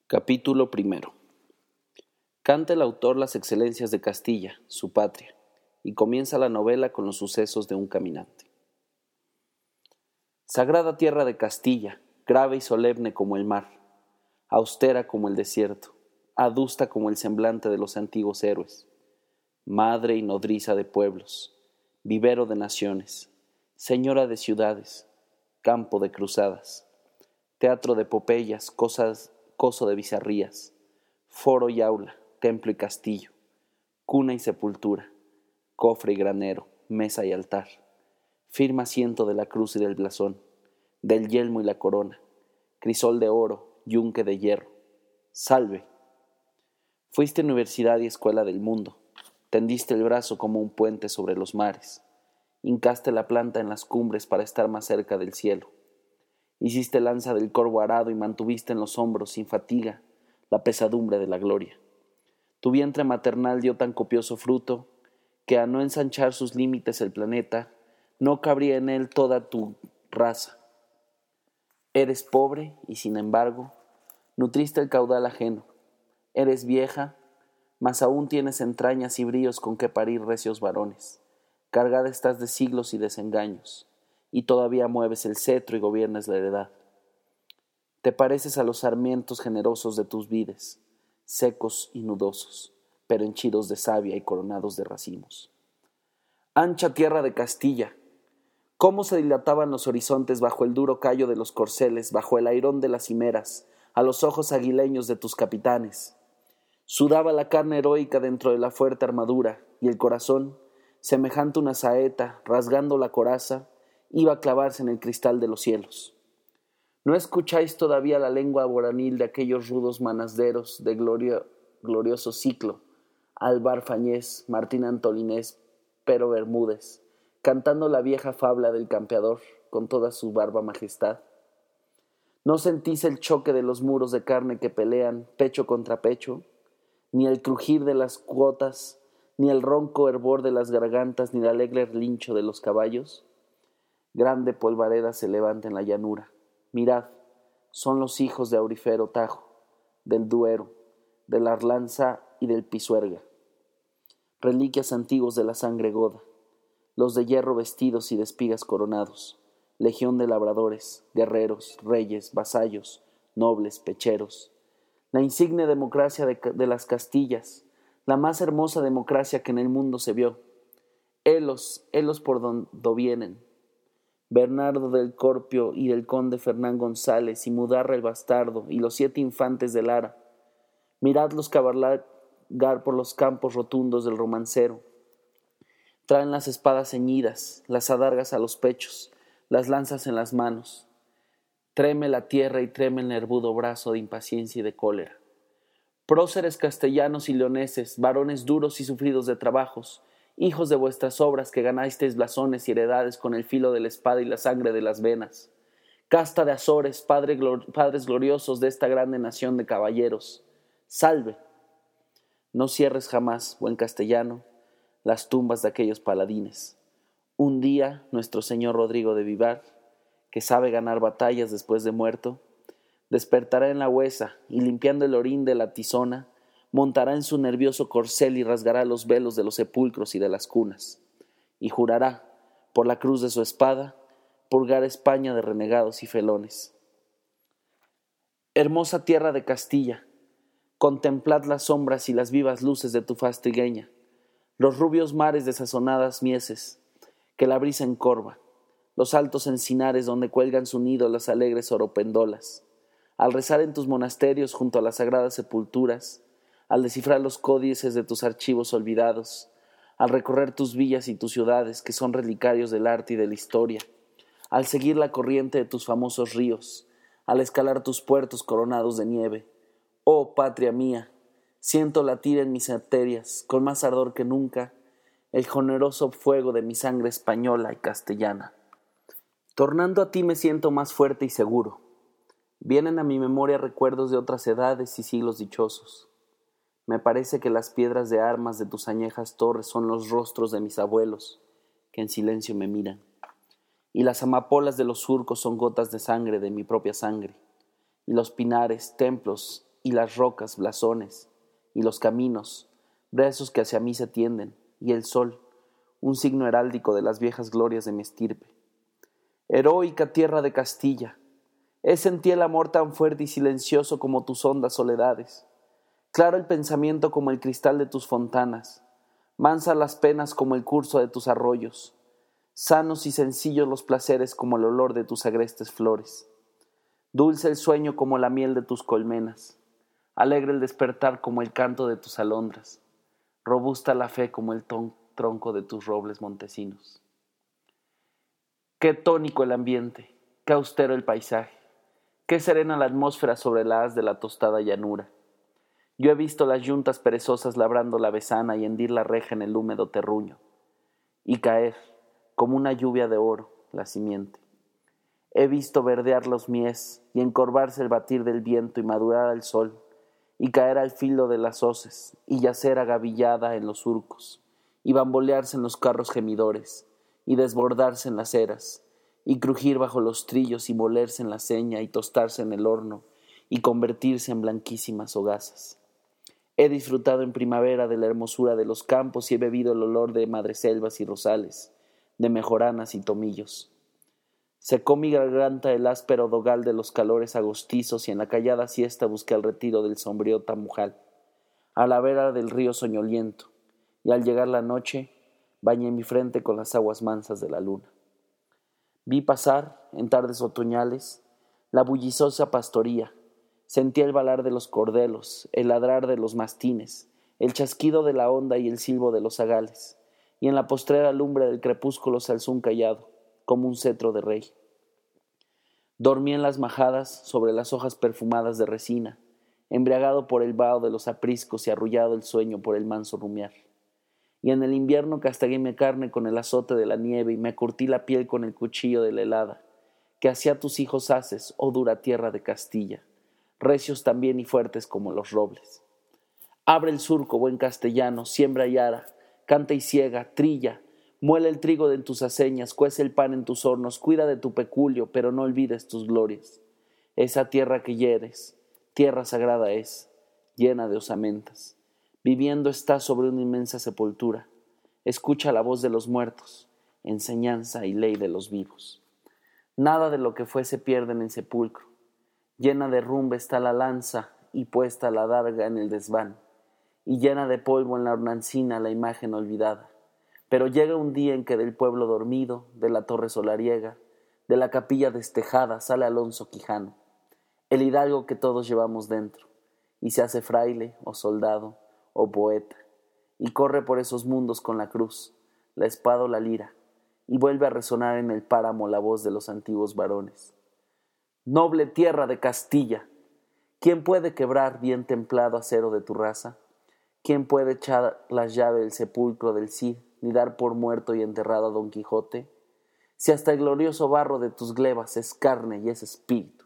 Capítulo primero. Canta el autor las excelencias de Castilla, su patria, y comienza la novela con los sucesos de un caminante. Sagrada tierra de Castilla, grave y solemne como el mar, austera como el desierto, adusta como el semblante de los antiguos héroes, madre y nodriza de pueblos, vivero de naciones, señora de ciudades, campo de cruzadas, teatro de epopeyas, coso de bizarrías, foro y aula, templo y castillo, cuna y sepultura, cofre y granero, mesa y altar, firme asiento de la cruz y del blasón, del yelmo y la corona, crisol de oro, yunque de hierro. Salve. Fuiste universidad y escuela del mundo, tendiste el brazo como un puente sobre los mares, hincaste la planta en las cumbres para estar más cerca del cielo. Hiciste lanza del corvo arado y mantuviste en los hombros sin fatiga la pesadumbre de la gloria. Tu vientre maternal dio tan copioso fruto que a no ensanchar sus límites el planeta, no cabría en él toda tu raza. Eres pobre y sin embargo nutriste el caudal ajeno. Eres vieja, mas aún tienes entrañas y bríos con que parir recios varones. Cargada estás de siglos y desengaños, y todavía mueves el cetro y gobiernas la heredad. Te pareces a los sarmientos generosos de tus vides, secos y nudosos, pero henchidos de savia y coronados de racimos. Ancha tierra de Castilla, cómo se dilataban los horizontes bajo el duro callo de los corceles, bajo el airón de las cimeras, a los ojos aguileños de tus capitanes. Sudaba la carne heroica dentro de la fuerte armadura, y el corazón, semejante a una saeta, rasgando la coraza, iba a clavarse en el cristal de los cielos. ¿No escucháis todavía la lengua voranil de aquellos rudos manasderos de glorioso Ciclo, Álvar Fañés, Martín Antolinés, Pero Bermúdez, cantando la vieja fabla del campeador con toda su barba majestad? ¿No sentís el choque de los muros de carne que pelean pecho contra pecho, ni el crujir de las cuotas, ni el ronco hervor de las gargantas, ni el alegre relincho de los caballos? Grande polvareda se levanta en la llanura. Mirad, son los hijos de Aurifero Tajo, del Duero, de la Arlanza y del Pisuerga, reliquias antiguos de la sangre goda, los de hierro vestidos y de espigas coronados, legión de labradores, guerreros, reyes, vasallos, nobles, pecheros, la insigne democracia de las Castillas, la más hermosa democracia que en el mundo se vio. Helos por donde vienen, Bernardo del Corpio y del conde Fernán González y Mudarra el bastardo y los 7 infantes de Lara. Miradlos cabalgar por los campos rotundos del romancero. Traen las espadas ceñidas, las adargas a los pechos, las lanzas en las manos. Treme la tierra y treme el nervudo brazo de impaciencia y de cólera. Próceres castellanos y leoneses, varones duros y sufridos de trabajos, hijos de vuestras obras que ganasteis blasones y heredades con el filo de la espada y la sangre de las venas. Casta de Azores, padres gloriosos de esta grande nación de caballeros. Salve. No cierres jamás, buen castellano, las tumbas de aquellos paladines. Un día nuestro señor Rodrigo de Vivar, que sabe ganar batallas después de muerto, despertará en la huesa y limpiando el orín de la tizona, montará en su nervioso corcel y rasgará los velos de los sepulcros y de las cunas, y jurará, por la cruz de su espada, purgar España de renegados y felones. Hermosa tierra de Castilla, contemplad las sombras y las vivas luces de tu faz trigueña, los rubios mares de sazonadas mieses, que la brisa encorva, los altos encinares donde cuelgan su nido las alegres oropendolas. Al rezar en tus monasterios junto a las sagradas sepulturas, al descifrar los códices de tus archivos olvidados, al recorrer tus villas y tus ciudades que son relicarios del arte y de la historia, al seguir la corriente de tus famosos ríos, al escalar tus puertos coronados de nieve, oh patria mía, siento latir en mis arterias, con más ardor que nunca, el generoso fuego de mi sangre española y castellana. Tornando a ti me siento más fuerte y seguro. Vienen a mi memoria recuerdos de otras edades y siglos dichosos. Me parece que las piedras de armas de tus añejas torres son los rostros de mis abuelos, que en silencio me miran, y las amapolas de los surcos son gotas de sangre de mi propia sangre, y los pinares, templos y las rocas, blasones, y los caminos, brazos que hacia mí se tienden, y el sol, un signo heráldico de las viejas glorias de mi estirpe. Heroica tierra de Castilla, es en ti el amor tan fuerte y silencioso como tus hondas soledades, claro el pensamiento como el cristal de tus fontanas, mansas las penas como el curso de tus arroyos, sanos y sencillos los placeres como el olor de tus agrestes flores, dulce el sueño como la miel de tus colmenas, alegre el despertar como el canto de tus alondras, robusta la fe como el tronco de tus robles montesinos. Qué tónico el ambiente, qué austero el paisaje, qué serena la atmósfera sobre la haz de la tostada llanura. Yo he visto las yuntas perezosas labrando la besana y hendir la reja en el húmedo terruño, y caer, como una lluvia de oro, la simiente. He visto verdear los mies y encorvarse el batir del viento y madurar al sol, y caer al filo de las hoces, y yacer agavillada en los surcos, y bambolearse en los carros gemidores, y desbordarse en las eras, y crujir bajo los trillos y molerse en la seña y tostarse en el horno, y convertirse en blanquísimas hogazas. He disfrutado en primavera de la hermosura de los campos y he bebido el olor de madreselvas y rosales, de mejoranas y tomillos. Secó mi garganta el áspero dogal de los calores agostizos y en la callada siesta busqué el retiro del sombrío Tamujal, a la vera del río soñoliento, y al llegar la noche bañé mi frente con las aguas mansas de la luna. Vi pasar, en tardes otoñales, la bullizosa pastoría, sentí el balar de los cordelos, el ladrar de los mastines, el chasquido de la honda y el silbo de los zagales, y en la postrera lumbre del crepúsculo se alzó un cayado, como un cetro de rey. Dormí en las majadas sobre las hojas perfumadas de resina, embriagado por el vaho de los apriscos y arrullado el sueño por el manso rumiar. Y en el invierno castigué mi carne con el azote de la nieve y me curtí la piel con el cuchillo de la helada, que así a tus hijos haces, oh dura tierra de Castilla, recios también y fuertes como los robles. Abre el surco, buen castellano, siembra y ara, canta y ciega, trilla, muele el trigo de tus aceñas, cuece el pan en tus hornos, cuida de tu peculio, pero no olvides tus glorias. Esa tierra que hieres, tierra sagrada es, llena de osamentas. Viviendo está sobre una inmensa sepultura. Escucha la voz de los muertos, enseñanza y ley de los vivos. Nada de lo que fue se pierde en el sepulcro. Llena de rumbe está la lanza y puesta la darga en el desván, y llena de polvo en la hornacina la imagen olvidada. Pero llega un día en que del pueblo dormido, de la torre solariega, de la capilla destejada, sale Alonso Quijano, el hidalgo que todos llevamos dentro, y se hace fraile o soldado o poeta, y corre por esos mundos con la cruz, la espada o la lira, y vuelve a resonar en el páramo la voz de los antiguos varones. Noble tierra de Castilla, ¿quién puede quebrar bien templado acero de tu raza? ¿Quién puede echar la llave del sepulcro del Cid, ni dar por muerto y enterrado a Don Quijote? Si hasta el glorioso barro de tus glebas es carne y es espíritu.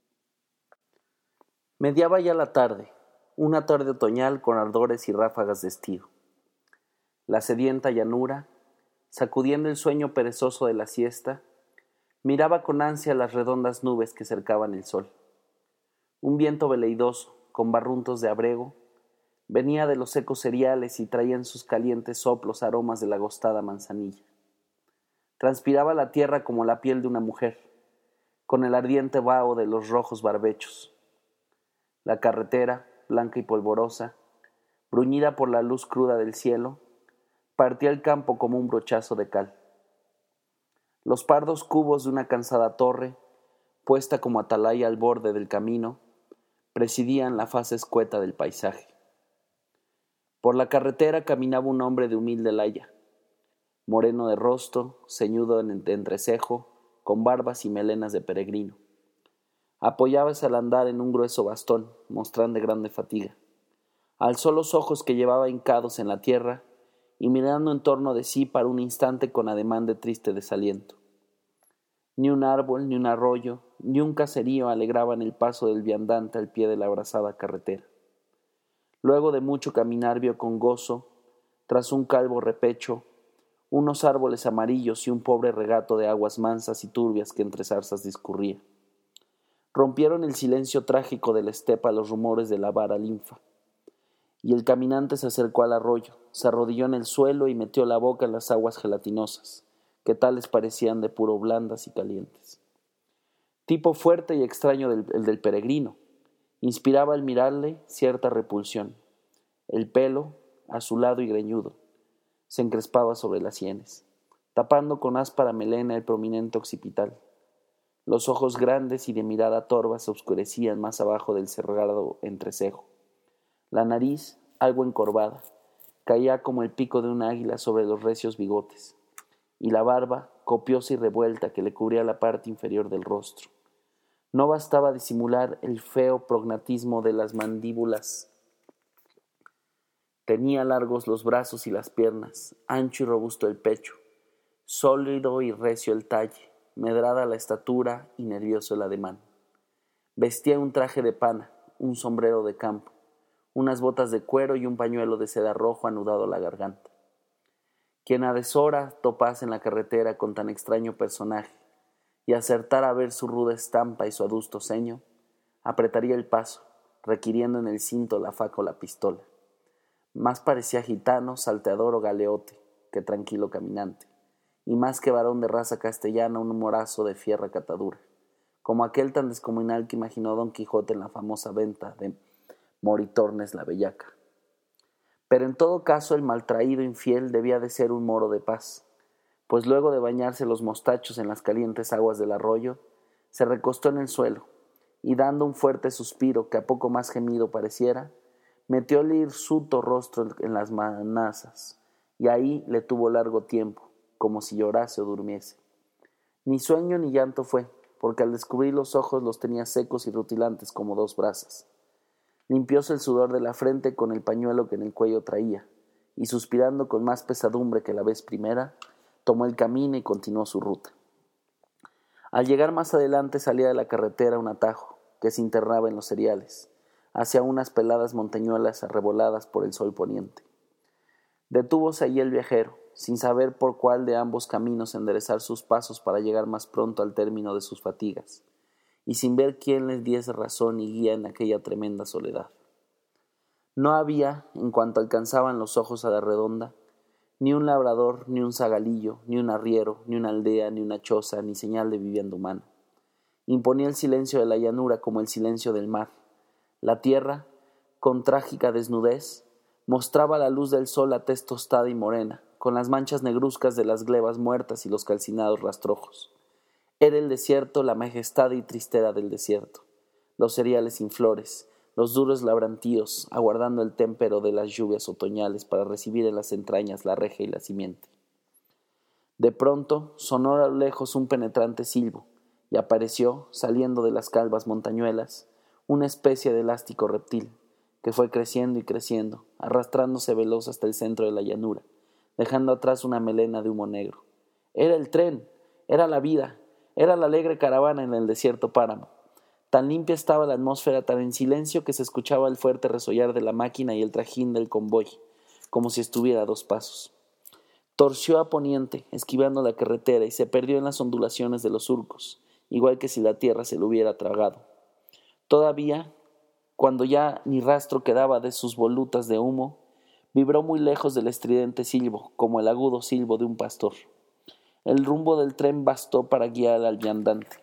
Mediaba ya la tarde, una tarde otoñal con ardores y ráfagas de estío. La sedienta llanura, sacudiendo el sueño perezoso de la siesta, miraba con ansia las redondas nubes que cercaban el sol. Un viento veleidoso, con barruntos de abrego, venía de los secos cereales y traía en sus calientes soplos aromas de la agostada manzanilla. Transpiraba la tierra como la piel de una mujer, con el ardiente vaho de los rojos barbechos. La carretera, blanca y polvorosa, bruñida por la luz cruda del cielo, partía el campo como un brochazo de cal. Los pardos cubos de una cansada torre, puesta como atalaya al borde del camino, presidían la faz escueta del paisaje. Por la carretera caminaba un hombre de humilde laya, moreno de rostro, ceñudo de entrecejo, con barbas y melenas de peregrino. Apoyábase al andar en un grueso bastón, mostrando grande fatiga. Alzó los ojos que llevaba hincados en la tierra y mirando en torno de sí para un instante con ademán de triste desaliento. Ni un árbol, ni un arroyo, ni un caserío alegraban el paso del viandante al pie de la abrasada carretera. Luego de mucho caminar vio con gozo, tras un calvo repecho, unos árboles amarillos y un pobre regato de aguas mansas y turbias que entre zarzas discurría. Rompieron el silencio trágico de la estepa los rumores de la vara linfa. Y el caminante se acercó al arroyo, se arrodilló en el suelo y metió la boca en las aguas gelatinosas, que tales parecían de puro blandas y calientes. Tipo fuerte y extraño el del peregrino, inspiraba al mirarle cierta repulsión. El pelo, azulado y greñudo, se encrespaba sobre las sienes, tapando con áspera melena el prominente occipital. Los ojos grandes y de mirada torva se oscurecían más abajo del cerrado entrecejo. La nariz, algo encorvada, caía como el pico de un águila sobre los recios bigotes, y la barba, copiosa y revuelta, que le cubría la parte inferior del rostro. No bastaba disimular el feo prognatismo de las mandíbulas. Tenía largos los brazos y las piernas, ancho y robusto el pecho, sólido y recio el talle, medrada la estatura y nervioso el ademán. Vestía un traje de pana, un sombrero de campo, unas botas de cuero y un pañuelo de seda rojo anudado a la garganta. Quien a deshora topase en la carretera con tan extraño personaje y acertara a ver su ruda estampa y su adusto ceño, apretaría el paso, requiriendo en el cinto la faca o la pistola. Más parecía gitano, salteador o galeote que tranquilo caminante, y más que varón de raza castellana un morazo de fierra catadura, como aquel tan descomunal que imaginó Don Quijote en la famosa venta de Moritornes la bellaca. Pero en todo caso el maltraído infiel debía de ser un moro de paz, pues luego de bañarse los mostachos en las calientes aguas del arroyo, se recostó en el suelo, y dando un fuerte suspiro que a poco más gemido pareciera, metió el hirsuto rostro en las manazas, y ahí le tuvo largo tiempo, como si llorase o durmiese. Ni sueño ni llanto fue, porque al descubrir los ojos los tenía secos y rutilantes como dos brasas. Limpióse el sudor de la frente con el pañuelo que en el cuello traía, y suspirando con más pesadumbre que la vez primera, tomó el camino y continuó su ruta. Al llegar más adelante salía de la carretera un atajo, que se internaba en los cereales, hacia unas peladas montañuelas arreboladas por el sol poniente. Detúvose allí el viajero, sin saber por cuál de ambos caminos enderezar sus pasos para llegar más pronto al término de sus fatigas, y sin ver quién les diese razón y guía en aquella tremenda soledad. No había, en cuanto alcanzaban los ojos a la redonda, ni un labrador, ni un zagalillo, ni un arriero, ni una aldea, ni una choza, ni señal de vivienda humana. Imponía el silencio de la llanura como el silencio del mar. La tierra, con trágica desnudez, mostraba a la luz del sol la tez tostada y morena, con las manchas negruzcas de las glebas muertas y los calcinados rastrojos. Era el desierto la majestad y tristeza del desierto, los cereales sin flores, los duros labrantíos, aguardando el témpero de las lluvias otoñales para recibir en las entrañas la reja y la simiente. De pronto sonó a lo lejos un penetrante silbo, y apareció, saliendo de las calvas montañuelas, una especie de elástico reptil, que fue creciendo y creciendo, arrastrándose veloz hasta el centro de la llanura, dejando atrás una melena de humo negro. Era el tren, era la vida, era la alegre caravana en el desierto páramo. Tan limpia estaba la atmósfera, tan en silencio, que se escuchaba el fuerte resollar de la máquina y el trajín del convoy, como si estuviera a 2 pasos. Torció a poniente, esquivando la carretera, y se perdió en las ondulaciones de los surcos, igual que si la tierra se lo hubiera tragado. Todavía, cuando ya ni rastro quedaba de sus volutas de humo, vibró muy lejos del estridente silbo, como el agudo silbo de un pastor. El rumbo del tren bastó para guiar al viandante.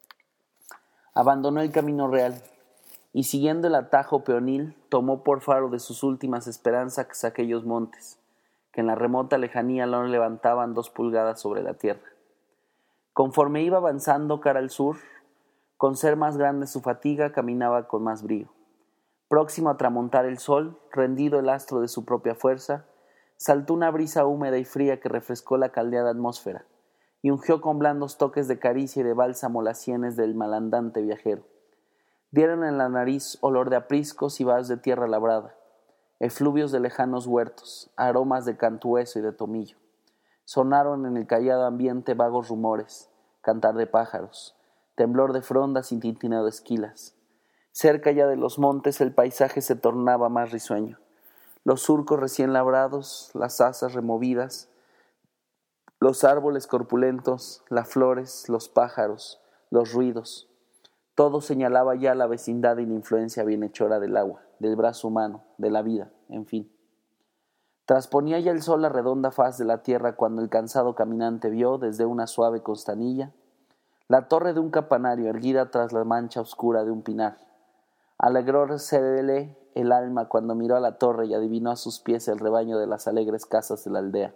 Abandonó el camino real y, siguiendo el atajo peonil, tomó por faro de sus últimas esperanzas aquellos montes, que en la remota lejanía no levantaban 2 pulgadas sobre la tierra. Conforme iba avanzando cara al sur, con ser más grande su fatiga, caminaba con más brío. Próximo a tramontar el sol, rendido el astro de su propia fuerza, saltó una brisa húmeda y fría que refrescó la caldeada atmósfera, y ungió con blandos toques de caricia y de bálsamo las sienes del malandante viajero. Dieron en la nariz olor de apriscos y vasos de tierra labrada, efluvios de lejanos huertos, aromas de cantueso y de tomillo. Sonaron en el callado ambiente vagos rumores, cantar de pájaros, temblor de frondas y tintineo de esquilas. Cerca ya de los montes el paisaje se tornaba más risueño. Los surcos recién labrados, las asas removidas, los árboles corpulentos, las flores, los pájaros, los ruidos. Todo señalaba ya la vecindad y la influencia bienhechora del agua, del brazo humano, de la vida, en fin. Trasponía ya el sol la redonda faz de la tierra cuando el cansado caminante vio, desde una suave costanilla, la torre de un campanario erguida tras la mancha oscura de un pinar. Alegrósele el alma cuando miró a la torre y adivinó a sus pies el rebaño de las alegres casas de la aldea.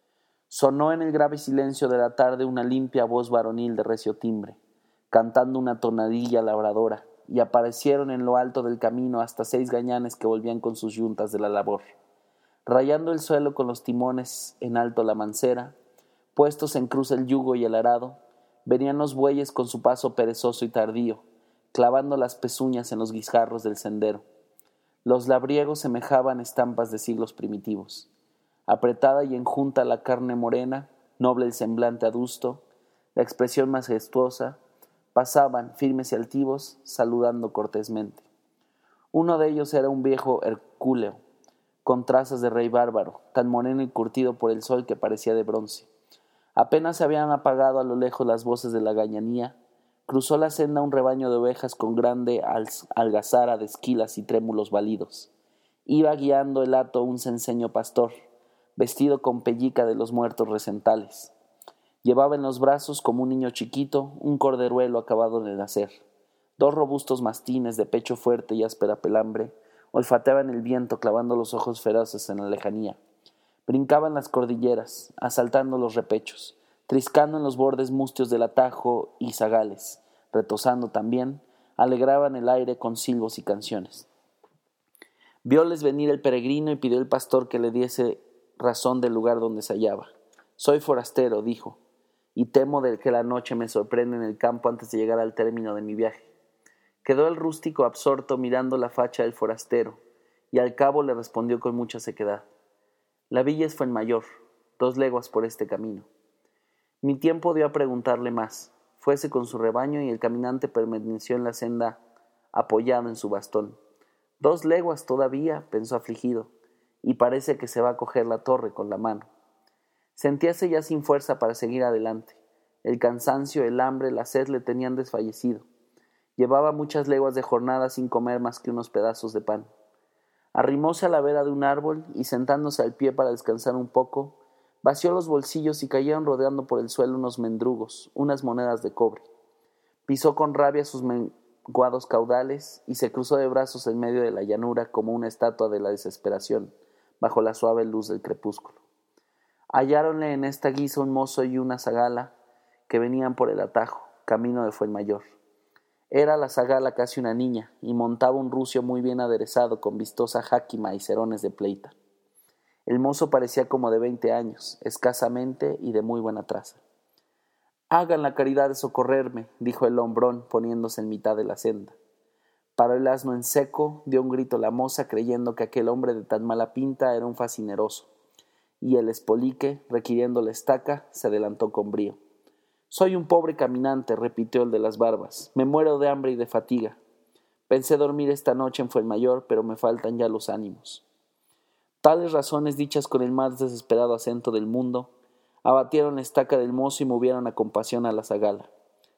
Sonó en el grave silencio de la tarde una limpia voz varonil de recio timbre, cantando una tonadilla labradora, y aparecieron en lo alto del camino hasta 6 gañanes que volvían con sus yuntas de la labor. Rayando el suelo con los timones en alto la mancera, puestos en cruz el yugo y el arado, venían los bueyes con su paso perezoso y tardío, clavando las pezuñas en los guijarros del sendero. Los labriegos semejaban estampas de siglos primitivos. Apretada y enjunta la carne morena, noble el semblante adusto, la expresión majestuosa, pasaban, firmes y altivos, saludando cortésmente. Uno de ellos era un viejo hercúleo, con trazas de rey bárbaro, tan moreno y curtido por el sol que parecía de bronce. Apenas se habían apagado a lo lejos las voces de la gañanía, cruzó la senda un rebaño de ovejas con grande algazara de esquilas y trémulos balidos. Iba guiando el hato un cenceño pastor, vestido con pellica de los muertos recentales. Llevaba en los brazos, como un niño chiquito, un corderuelo acabado de nacer. 2 robustos mastines de pecho fuerte y áspera pelambre olfateaban el viento clavando los ojos feroces en la lejanía. Brincaban las cordilleras, asaltando los repechos, triscando en los bordes mustios del atajo y zagales, retozando también, alegraban el aire con silbos y canciones. Vióles venir el peregrino y pidió el pastor que le diese razón del lugar donde se hallaba. Soy forastero, dijo, y temo de que la noche me sorprenda en el campo antes de llegar al término de mi viaje. Quedó el rústico absorto mirando la facha del forastero, y al cabo le respondió con mucha sequedad. La villa es Fuenmayor, 2 leguas por este camino. Mi tiempo dio a preguntarle más. Fuese con su rebaño y el caminante permaneció en la senda apoyado en su bastón. 2 leguas todavía, pensó afligido, y parece que se va a coger la torre con la mano. Sentíase ya sin fuerza para seguir adelante. El cansancio, el hambre, la sed le tenían desfallecido. Llevaba muchas leguas de jornada sin comer más que unos pedazos de pan. Arrimóse a la vera de un árbol y sentándose al pie para descansar un poco, vació los bolsillos y cayeron rodeando por el suelo unos mendrugos, unas monedas de cobre. Pisó con rabia sus menguados caudales y se cruzó de brazos en medio de la llanura como una estatua de la desesperación, bajo la suave luz del crepúsculo. Halláronle en esta guisa un mozo y una zagala que venían por el atajo, camino de Fuenmayor. Era la zagala casi una niña, y montaba un rucio muy bien aderezado con vistosa jáquima y cerones de pleita. El mozo parecía como de 20 años, escasamente y de muy buena traza. «Hagan la caridad de socorrerme», dijo el hombrón, poniéndose en mitad de la senda. Paró el asno en seco, dio un grito la moza, creyendo que aquel hombre de tan mala pinta era un facineroso, y el espolique, requiriendo la estaca, se adelantó con brío. «Soy un pobre caminante», repitió el de las barbas. «Me muero de hambre y de fatiga. Pensé dormir esta noche en Fuenmayor, pero me faltan ya los ánimos». Tales razones, dichas con el más desesperado acento del mundo, abatieron la estaca del mozo y movieron a compasión a la zagala.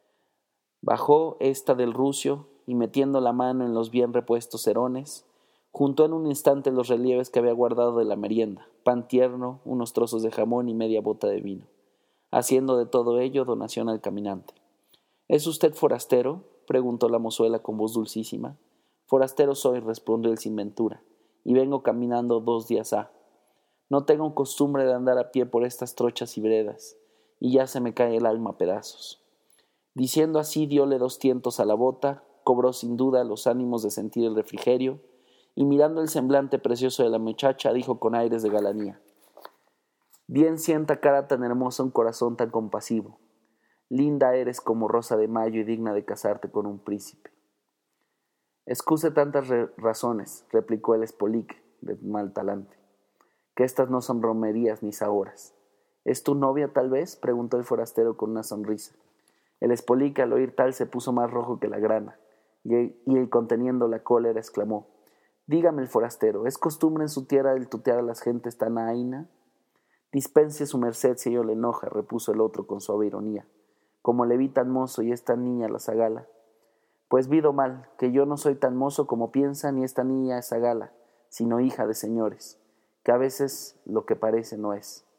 Bajó ésta del rucio y, metiendo la mano en los bien repuestos cerones, juntó en un instante los relieves que había guardado de la merienda, pan tierno, unos trozos de jamón y media bota de vino, haciendo de todo ello donación al caminante. «¿Es usted forastero?», preguntó la mozuela con voz dulcísima. «Forastero soy», respondió el sin ventura, «y vengo caminando 2 días ha. No tengo costumbre de andar a pie por estas trochas y veredas, y ya se me cae el alma a pedazos». Diciendo así, diole 2 tientos a la bota, cobró sin duda los ánimos de sentir el refrigerio, y mirando el semblante precioso de la muchacha, dijo con aires de galanía: «Bien sienta cara tan hermosa un corazón tan compasivo. Linda eres como rosa de mayo y digna de casarte con un príncipe». «Excuse tantas razones», replicó el espolique de mal talante, «que estas no son romerías ni sahoras». «¿Es tu novia, tal vez?», preguntó el forastero con una sonrisa. El espolique, al oír tal, se puso más rojo que la grana, y él, conteniendo la cólera, exclamó: «Dígame el forastero, ¿es costumbre en su tierra el tutear a las gentes tan aína?». «Dispense su merced si ello le enoja», repuso el otro con suave ironía, «como le vi tan mozo y es tan niña la zagala. Pues vido mal, que yo no soy tan mozo como piensa, ni esta niña esa gala, sino hija de señores, que a veces lo que parece no es.